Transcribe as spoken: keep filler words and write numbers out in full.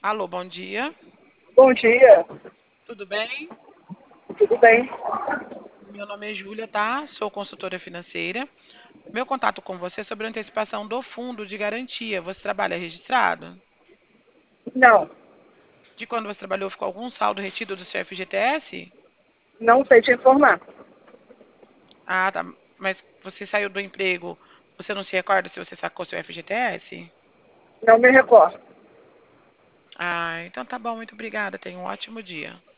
Alô, bom dia. Bom dia, Tudo bem? tudo bem? Meu nome é Júlia, tá? Sou consultora financeira. Meu contato com você é sobre a antecipação do fundo de garantia. Você trabalha registrado? Não, De quando você trabalhou, ficou algum saldo retido do seu F G T S? não sei te informar. Ah, tá. Mas você saiu do emprego, você não se recorda se você sacou seu F G T S? Não me recordo. Ah, então tá bom, muito obrigada. Tenha um ótimo dia.